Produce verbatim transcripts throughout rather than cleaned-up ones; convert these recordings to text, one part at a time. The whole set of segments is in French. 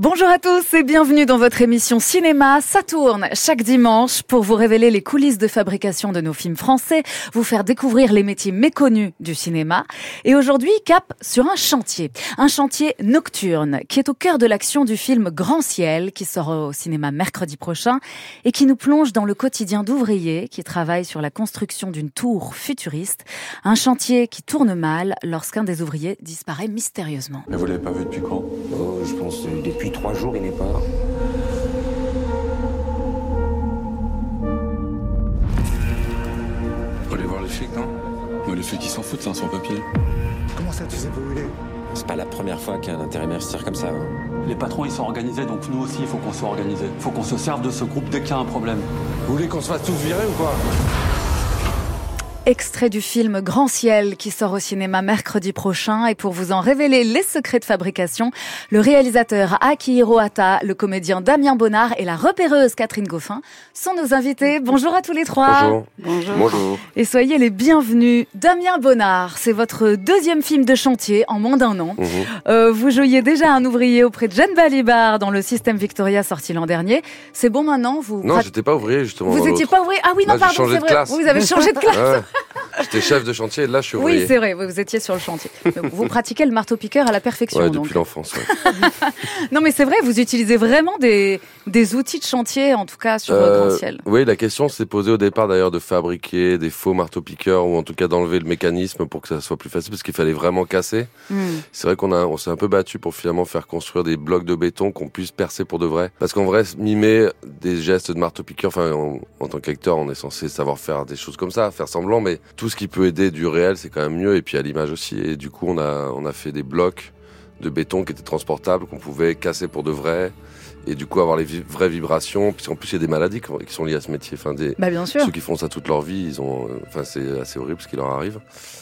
Bonjour à tous et bienvenue dans votre émission Cinéma. Ça tourne chaque dimanche pour vous révéler les coulisses de fabrication de nos films français, vous faire découvrir les métiers méconnus du cinéma. Et aujourd'hui, cap sur un chantier. Un chantier nocturne qui est au cœur de l'action du film Grand Ciel qui sort au cinéma mercredi prochain et qui nous plonge dans le quotidien d'ouvriers qui travaillent sur la construction d'une tour futuriste. Un chantier qui tourne mal lorsqu'un des ouvriers disparaît mystérieusement. Mais vous l'avez pas vu depuis quand ? Oh, je pense que depuis trois jours, il n'est pas. Faut aller voir les flics, non ? Mais les flics, ils s'en foutent, c'est un sans-papier. Comment ça, tu sais pas où il est ? C'est pas la première fois qu'un intérimaire se tire comme ça. Hein. Les patrons, ils sont organisés, donc nous aussi, il faut qu'on soit organisés. Il faut qu'on se serve de ce groupe dès qu'il y a un problème. Vous voulez qu'on se fasse tous virer ou quoi ? Extrait du film Grand Ciel qui sort au cinéma mercredi prochain. Et pour vous en révéler les secrets de fabrication, le réalisateur Akihiro Hata, le comédien Damien Bonnard et la repéreuse Catherine Goffin sont nos invités. Bonjour à tous les trois. Bonjour. Bonjour. Bonjour. Et soyez les bienvenus. Damien Bonnard, c'est votre deuxième film de chantier en moins d'un an. Mmh. Euh, vous jouiez déjà un ouvrier auprès de Jeanne Balibar dans le Système Victoria sorti l'an dernier. C'est bon maintenant vous Non, prat... j'étais pas ouvrier justement. Vous étiez pas ouvrier ? Ah oui, non, là, pardon, c'est vrai. Classe. Vous avez changé de classe. Ouais. J'étais chef de chantier et là je suis ouvrier. Oui, c'est vrai, vous étiez sur le chantier. Vous pratiquez le marteau-piqueur à la perfection. Ouais, donc. depuis l'enfance. Ouais. Non, mais c'est vrai, vous utilisez vraiment des, des outils de chantier, en tout cas sur euh, Grand Ciel. Oui, la question s'est posée au départ d'ailleurs de fabriquer des faux marteaux-piqueurs ou en tout cas d'enlever le mécanisme pour que ça soit plus facile parce qu'il fallait vraiment casser. Mm. C'est vrai qu'on a, on s'est un peu battu pour finalement faire construire des blocs de béton qu'on puisse percer pour de vrai. Parce qu'en vrai, mimer des gestes de marteau-piqueur, enfin, en, en tant qu'acteur, on est censé savoir faire des choses comme ça, faire semblant, mais tout ce qui peut aider du réel, c'est quand même mieux, et puis à l'image aussi. Et du coup, on a, on a fait des blocs de béton qui étaétaient transportables, qu'on pouvait casser pour de vrai, et du coup avoir les vi- vraies vibrations, puisqu'en plus il y a des maladies qui sont liées à ce métier. Enfin, des, bah bien sûr. Ceux qui font ça toute leur vie, ils ont, enfin, c'est assez horrible ce qui leur arrive.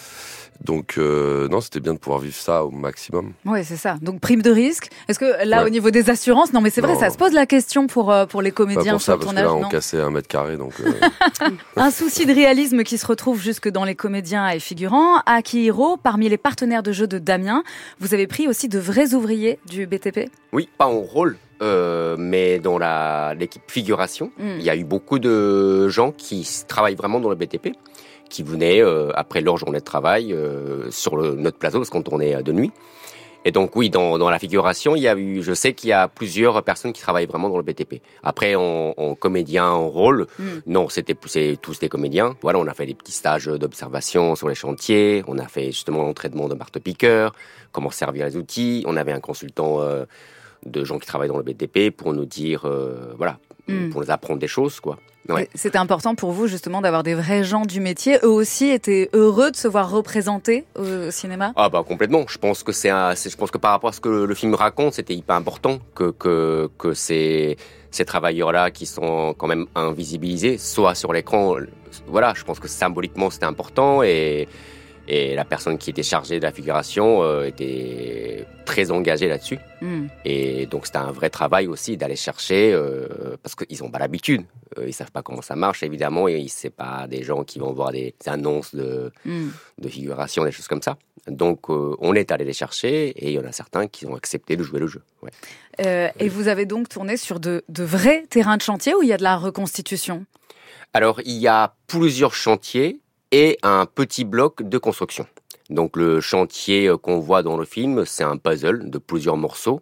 Donc euh, non, c'était bien de pouvoir vivre ça au maximum. Oui, c'est ça. Donc prime de risque. Est-ce que là, ouais. au niveau des assurances, non mais c'est vrai, non. ça se pose la question pour pour les comédiens pas pour ça, sur le tournage. Parce que là, non on cassait un mètre carré, donc. Euh... Un souci de réalisme qui se retrouve jusque dans les comédiens et figurants. Akihiro, parmi les partenaires de jeu de Damien, vous avez pris aussi de vrais ouvriers du B T P ? Oui, pas en rôle. Euh, mais dans la, l'équipe figuration, mm. il y a eu beaucoup de gens qui travaillent vraiment dans le B T P, qui venaient euh, après leur journée de travail euh, sur le, notre plateau parce qu'on tournait de nuit. Et donc oui, dans, dans la figuration, il y a eu, je sais qu'il y a plusieurs personnes qui travaillent vraiment dans le B T P. Après, en, en comédien, en rôle, mm. non, c'était c'est tous des comédiens. Voilà, on a fait des petits stages d'observation sur les chantiers. On a fait justement l'entraînement de marteau-piqueur, comment servir les outils. On avait un consultant euh, de gens qui travaillent dans le B T P pour nous dire, euh, voilà, mm. pour nous apprendre des choses, quoi. Ouais. C'était important pour vous justement d'avoir des vrais gens du métier. Eux aussi étaient heureux de se voir représentés au cinéma. Ah bah complètement. Je pense que c'est, un, c'est je pense que par rapport à ce que le film raconte, c'était hyper important que que que ces ces travailleurs-là qui sont quand même invisibilisés soient sur l'écran. Voilà, je pense que symboliquement c'était important et et la personne qui était chargée de la figuration euh, était très engagée là-dessus. Mm. Et donc, c'était un vrai travail aussi d'aller chercher, euh, parce qu'ils n'ont pas l'habitude. Euh, ils ne savent pas comment ça marche, évidemment. Et ce n'est pas des gens qui vont voir des, des annonces de, mm. de figuration, des choses comme ça. Donc, euh, on est allé les chercher et il y en a certains qui ont accepté de jouer le jeu. Ouais. Euh, et vous avez donc tourné sur de, de vrais terrains de chantier où il y a de la reconstitution ? Alors, il y a plusieurs chantiers et un petit bloc de construction. Donc le chantier qu'on voit dans le film, c'est un puzzle de plusieurs morceaux,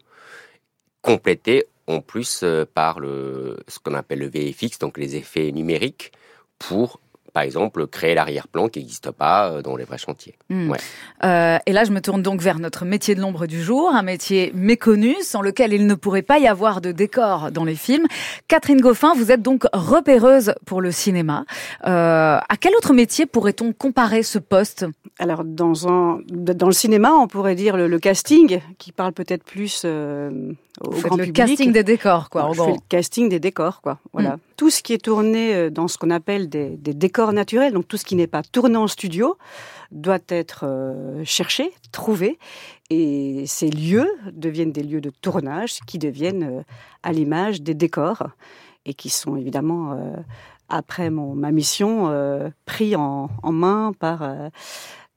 complété en plus par le, ce qu'on appelle le V F X, donc les effets numériques, pour, par exemple, créer l'arrière-plan qui n'existe pas dans les vrais chantiers. Mmh. Ouais. Euh, et là, je me tourne donc vers notre métier de l'ombre du jour, un métier méconnu, sans lequel il ne pourrait pas y avoir de décor dans les films. Catherine Goffin, vous êtes donc repéreuse pour le cinéma. Euh, à quel autre métier pourrait-on comparer ce poste ? Alors, dans, un, dans le cinéma, on pourrait dire le, le casting, qui parle peut-être plus euh, au vous grand le public. Le casting des décors, quoi. Je fais le casting des décors, quoi. Voilà. Mmh. Tout ce qui est tourné dans ce qu'on appelle des, des décors naturels, donc tout ce qui n'est pas tourné en studio, doit être euh, cherché, trouvé, et ces lieux deviennent des lieux de tournage qui deviennent euh, à l'image des décors et qui sont évidemment, euh, après mon, ma mission, euh, pris en, en main par... Euh,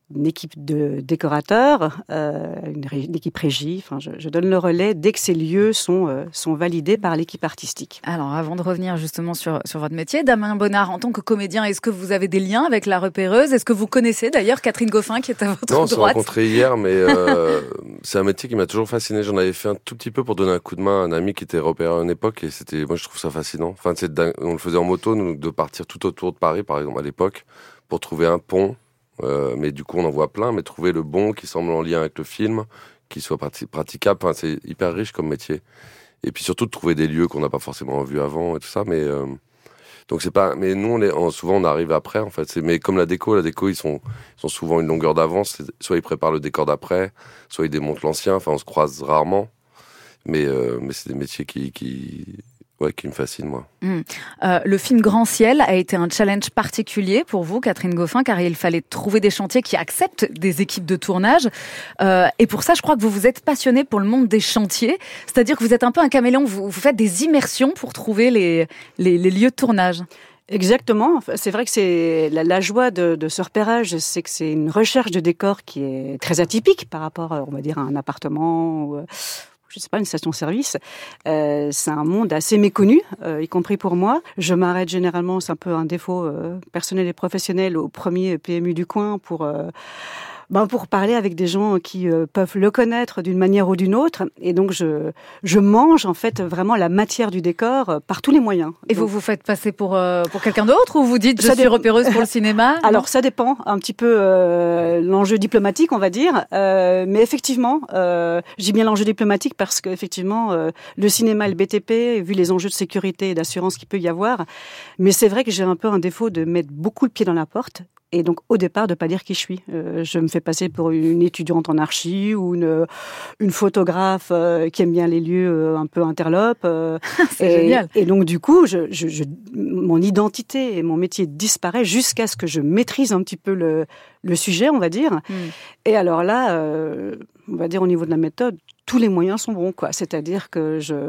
une équipe de décorateurs, euh, une, ré, une équipe régie. Enfin, je, je donne le relais dès que ces lieux sont, euh, sont validés par l'équipe artistique. Alors, avant de revenir justement sur, sur votre métier, Damien Bonnard, en tant que comédien, est-ce que vous avez des liens avec la repéreuse ? Est-ce que vous connaissez d'ailleurs Catherine Goffin qui est à votre non, droite ? Non, on s'est rencontrés hier, mais euh, c'est un métier qui m'a toujours fasciné. J'en avais fait un tout petit peu pour donner un coup de main à un ami qui était repéreur à une époque, et c'était, moi je trouve ça fascinant. Enfin, c'est dingue. On le faisait en moto, nous, de partir tout autour de Paris, par exemple, à l'époque, pour trouver un pont. Euh, mais du coup, on en voit plein, mais trouver le bon qui semble en lien avec le film, qui soit prati- praticable, enfin, c'est hyper riche comme métier. Et puis surtout de trouver des lieux qu'on n'a pas forcément vus avant et tout ça, mais euh, donc c'est pas. Mais nous, on est, on, souvent, on arrive après, en fait. C'est, mais comme la déco, la déco, ils sont, ils sont souvent une longueur d'avance. Soit ils préparent le décor d'après, soit ils démontent l'ancien. Enfin, on se croise rarement, mais euh, mais c'est des métiers qui qui Ouais, qui me fascine, moi. Mmh. Euh, le film Grand Ciel a été un challenge particulier pour vous, Catherine Goffin, car il fallait trouver des chantiers qui acceptent des équipes de tournage. Euh, et pour ça, je crois que vous vous êtes passionné pour le monde des chantiers. C'est-à-dire que vous êtes un peu un caméléon, vous, vous faites des immersions pour trouver les, les, les lieux de tournage. Exactement. C'est vrai que c'est la, la joie de, de ce repérage, c'est que c'est une recherche de décor qui est très atypique par rapport, on va dire, à un appartement ou... je sais pas, une station-service. Euh, c'est un monde assez méconnu, euh, y compris pour moi. Je m'arrête généralement, c'est un peu un défaut euh, personnel et professionnel, au premier P M U du coin pour... Euh, Ben pour parler avec des gens qui euh, peuvent le connaître d'une manière ou d'une autre. Et donc, je, je mange en fait vraiment la matière du décor euh, par tous les moyens. Et donc, vous vous faites passer pour, euh, pour quelqu'un d'autre ou vous dites je ça suis dé... repéreuse pour le cinéma? Alors, ça dépend un petit peu euh, l'enjeu diplomatique, on va dire. Euh, mais effectivement, euh, j'ai bien l'enjeu diplomatique parce qu'effectivement, euh, le cinéma et le B T P, vu les enjeux de sécurité et d'assurance qu'il peut y avoir, mais c'est vrai que j'ai un peu un défaut de mettre beaucoup le pied dans la porte. Et donc, au départ, de pas dire qui je suis. Euh, je me fais passer pour une étudiante en archi ou une, une photographe euh, qui aime bien les lieux euh, un peu interlopes. Euh, C'est et, génial. Et donc, du coup, je, je, je, mon identité et mon métier disparaît jusqu'à ce que je maîtrise un petit peu le, le sujet, on va dire. Mm. Et alors là, euh, on va dire au niveau de la méthode, tous les moyens sont bons, quoi. C'est-à-dire que je,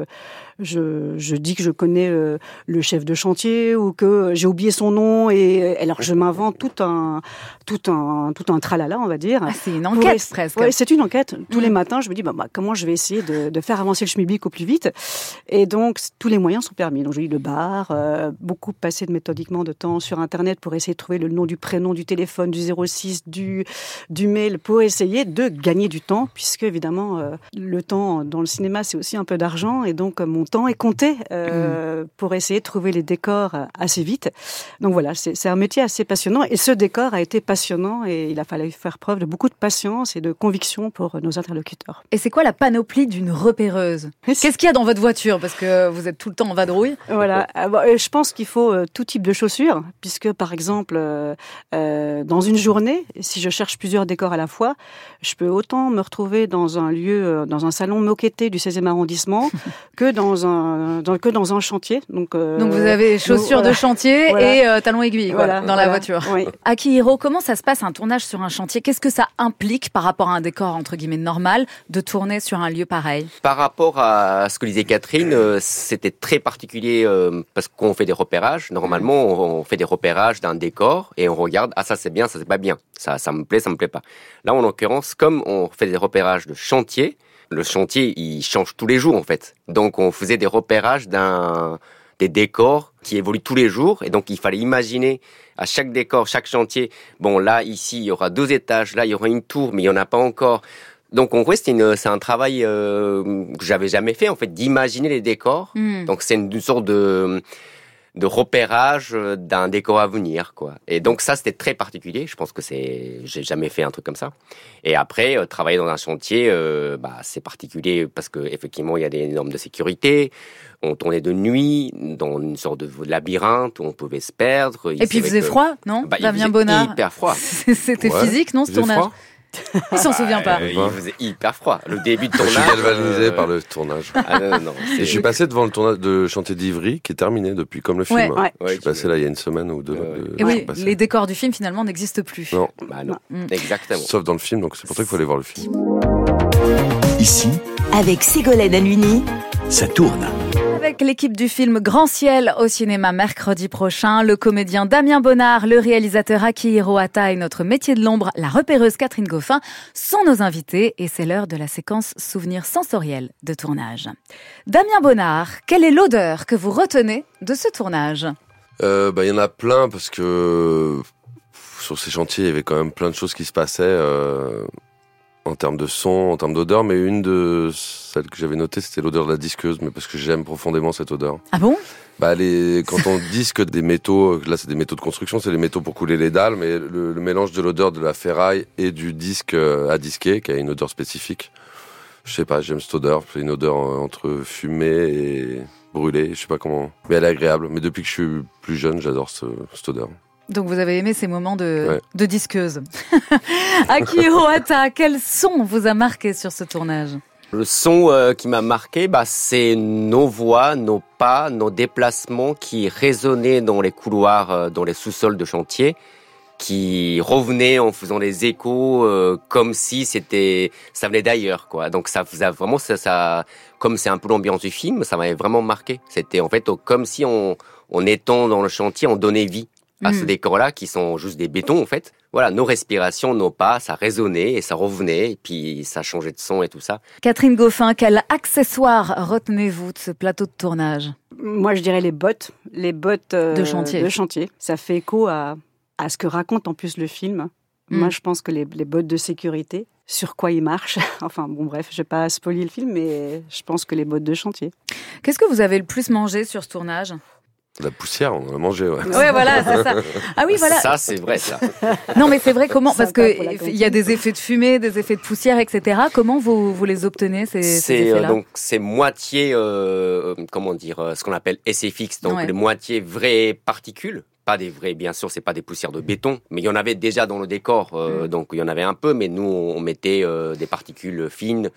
je, je dis que je connais le, le chef de chantier ou que j'ai oublié son nom et alors je m'invente tout un, tout un, tout un tralala, on va dire. Ah, c'est une enquête essayer, presque. Ouais, c'est une enquête. Tous mmh. les matins, je me dis bah, bah, comment je vais essayer de, de faire avancer le schmilblick au plus vite. Et donc tous les moyens sont permis. Donc je lis le bar, euh, beaucoup passer méthodiquement de temps sur Internet pour essayer de trouver le nom du prénom, du téléphone, du zéro six, du, du mail pour essayer de gagner du temps, puisque évidemment euh, le temps dans le cinéma, c'est aussi un peu d'argent, et donc mon temps est compté euh, mmh. pour essayer de trouver les décors assez vite. Donc voilà, c'est, c'est un métier assez passionnant, et ce décor a été passionnant, et il a fallu faire preuve de beaucoup de patience et de conviction pour nos interlocuteurs. Et c'est quoi la panoplie d'une repéreuse ? Qu'est-ce qu'il y a dans votre voiture ? Parce que vous êtes tout le temps en vadrouille. Voilà, je pense qu'il faut tout type de chaussures, puisque par exemple, euh, dans une journée, si je cherche plusieurs décors à la fois, je peux autant me retrouver dans un lieu, dans un salon moquetté du seizième arrondissement que dans un dans, que dans un chantier. Donc, euh, donc vous avez chaussures donc, de chantier voilà. et euh, talons aiguilles quoi, voilà, dans voilà. la voiture. Oui. Akihiro, comment ça se passe un tournage sur un chantier ? Qu'est-ce que ça implique par rapport à un décor entre guillemets normal de tourner sur un lieu pareil ? Par rapport à ce que disait Catherine, euh, c'était très particulier euh, parce qu'on fait des repérages. Normalement, on, on fait des repérages d'un décor et on regarde ah ça c'est bien, ça c'est pas bien, ça ça me plaît, ça me plaît pas. Là en l'occurrence, comme on fait des repérages de chantier. Le chantier, il change tous les jours, en fait. Donc, on faisait des repérages d'un, des décors qui évoluent tous les jours. Et donc, il fallait imaginer à chaque décor, chaque chantier, bon, là, ici, il y aura deux étages, là, il y aura une tour, mais il n'y en a pas encore. Donc, en vrai, c'est, une, c'est un travail euh, que j'avais jamais fait, en fait, d'imaginer les décors. Mmh. Donc, c'est une, une sorte de... de repérage d'un décor à venir, quoi. Et donc ça, c'était très particulier. Je pense que c'est, j'ai jamais fait un truc comme ça. Et après, euh, travailler dans un chantier, euh, bah, c'est particulier parce que effectivement, il y a des normes de sécurité. On tournait de nuit dans une sorte de labyrinthe où on pouvait se perdre. Et puis il faisait que... froid, non ? Bah, Damien Bonnard. Hyper froid. C'était ouais. physique, non, ce tournage ? Froid. Il s'en souvient pas. Euh, il faisait hyper froid. Le début de tournage. Je suis galvanisé euh... par le tournage. Ah, non, non, et je suis passé devant le tournage de Chantier d'Ivry, qui est terminé depuis, comme le film. Ouais, ouais. Je suis passé là il y a une semaine ou deux. Euh, de... Et oui, les décors du film finalement n'existent plus. Non. Bah non. Mm. Exactement. Sauf dans le film, donc c'est pour ça qu'il faut aller voir le film. Ici, avec Ségolène Aluni, ça tourne. Avec l'équipe du film Grand Ciel au cinéma mercredi prochain, le comédien Damien Bonnard, le réalisateur Akihiro Hata et notre métier de l'ombre, la repéreuse Catherine Goffin, sont nos invités et c'est l'heure de la séquence souvenirs sensoriels de tournage. Damien Bonnard, quelle est l'odeur que vous retenez de ce tournage ? Euh, bah, y en a plein parce que sur ces chantiers, il y avait quand même plein de choses qui se passaient euh, en termes de son, en termes d'odeur, mais une de celles que j'avais notées, c'était l'odeur de la disqueuse, mais parce que j'aime profondément cette odeur. Ah bon ? Bah, les, quand on disque des métaux, là c'est des métaux de construction, c'est les métaux pour couler les dalles, mais le, le mélange de l'odeur de la ferraille et du disque à disquer, qui a une odeur spécifique. Je sais pas, j'aime cette odeur, c'est une odeur entre fumée et brûlée, je sais pas comment, mais elle est agréable. Mais depuis que je suis plus jeune, j'adore ce, cette odeur. Donc vous avez aimé ces moments de, ouais. de disqueuse. Akihiro Hata, quel son vous a marqué sur ce tournage ? Le son euh, qui m'a marqué, bah, c'est nos voix, nos pas, nos déplacements qui résonnaient dans les couloirs, euh, dans les sous-sols de chantier, qui revenaient en faisant des échos euh, comme si c'était ça venait d'ailleurs, quoi. Donc ça faisait vraiment ça, ça comme c'est un peu l'ambiance du film, ça m'avait vraiment marqué. C'était en fait comme si on, en étant dans le chantier, on donnait vie à mmh. ce décor-là qui sont juste des bétons en fait. Voilà, nos respirations, nos pas, ça résonnait et ça revenait et puis ça changeait de son et tout ça. Catherine Goffin, quel accessoire retenez-vous de ce plateau de tournage ? Moi, je dirais les bottes, les bottes euh, de chantier. De chantier. Ça fait écho à, à ce que raconte en plus le film. Mmh. Moi, je pense que les, les bottes de sécurité, sur quoi ils marchent. Enfin, bon, bref, je ne vais pas spoiler le film, mais je pense que les bottes de chantier. Qu'est-ce que vous avez le plus mangé sur ce tournage ? La poussière, on en a mangé, ouais. Ouais, voilà, c'est ça. Ah oui, voilà. Ça, c'est vrai, ça. Non, mais c'est vrai, comment ? Parce que il y a des effets de fumée, des effets de poussière, et cetera. Comment vous, vous les obtenez, ces, c'est, ces effets-là ? Donc, c'est moitié, euh, comment dire, euh, ce qu'on appelle S F X, donc ouais. les moitiés vraies particules. Pas des vrais, bien sûr, c'est pas des poussières de béton, mais il y en avait déjà dans le décor, euh, mmh. donc il y en avait un peu, mais nous, on mettait euh, des particules fines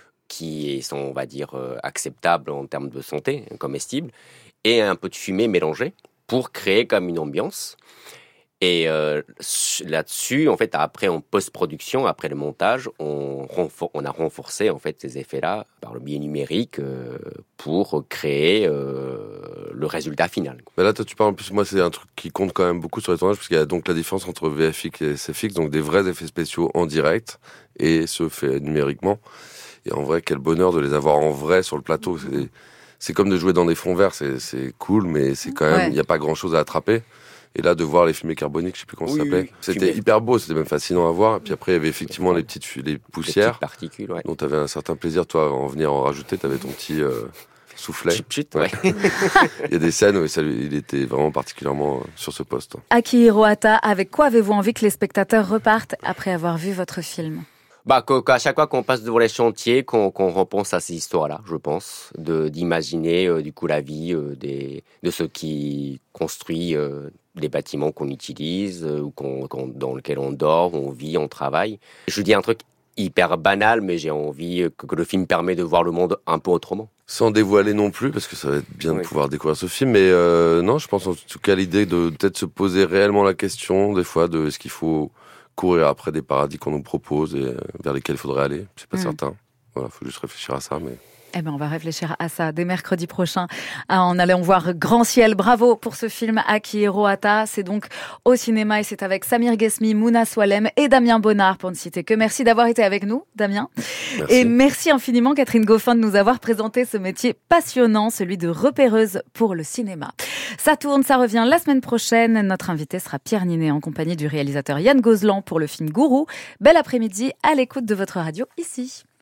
qui sont, on va dire, euh, acceptables en termes de santé, comestibles, et un peu de fumée mélangée pour créer comme une ambiance. Et euh, là-dessus, en fait, après en post-production, après le montage, on, renfor- on a renforcé en fait ces effets-là par le biais numérique euh, pour créer euh, le résultat final. Mais là, toi, tu parles en plus. Moi, c'est un truc qui compte quand même beaucoup sur les tournages parce qu'il y a donc la différence entre V F X et S F X, donc des vrais effets spéciaux en direct et ceux faits numériquement. Et en vrai, quel bonheur de les avoir en vrai sur le plateau. C'est, c'est comme de jouer dans des fonds verts. C'est, c'est cool, mais c'est quand même, il ouais. n'y a pas grand-chose à attraper. Et là, de voir les fumées carboniques, je sais plus comment oui, ça s'appelait. Oui, c'était fumée. Hyper beau, c'était même fascinant à voir. Et puis après, il y avait effectivement les petites les poussières. Les petites particules, ouais. Dont tu avais un certain plaisir, toi, à en venir en rajouter. Tu avais ton petit euh, soufflet. Chip, chip, ouais. Il y a des scènes où ça, il était vraiment particulièrement euh, sur ce poste. Akihiro Hata, avec quoi avez-vous envie que les spectateurs repartent après avoir vu votre film ? Bah, qu'à chaque fois qu'on passe devant les chantiers, qu'on, qu'on repense à ces histoires-là, je pense, de d'imaginer euh, du coup la vie euh, des de ceux qui construisent euh, les bâtiments qu'on utilise euh, ou qu'on, qu'on dans lesquels on dort, on vit, on travaille. Je dis un truc hyper banal, mais j'ai envie que, que le film permet de voir le monde un peu autrement. Sans dévoiler non plus, parce que ça va être bien oui. de pouvoir découvrir ce film, mais euh, non, je pense en tout cas l'idée de peut-être se poser réellement la question des fois de est-ce qu'il faut courir après des paradis qu'on nous propose et vers lesquels il faudrait aller. C'est pas mmh. certain. Voilà, faut juste réfléchir à ça, mais... Eh ben, on va réfléchir à ça dès mercredi prochain en allant voir Grand Ciel. Bravo pour ce film Akihiro Hata. C'est donc au cinéma et c'est avec Samir Ghesmi, Mouna Swalem et Damien Bonnard pour ne citer que. Merci d'avoir été avec nous, Damien. Merci. Et merci infiniment, Catherine Goffin, de nous avoir présenté ce métier passionnant, celui de repéreuse pour le cinéma. Ça tourne, ça revient la semaine prochaine. Notre invité sera Pierre Ninet en compagnie du réalisateur Yann Gozlan pour le film Gourou. Bel après-midi à l'écoute de votre radio ici.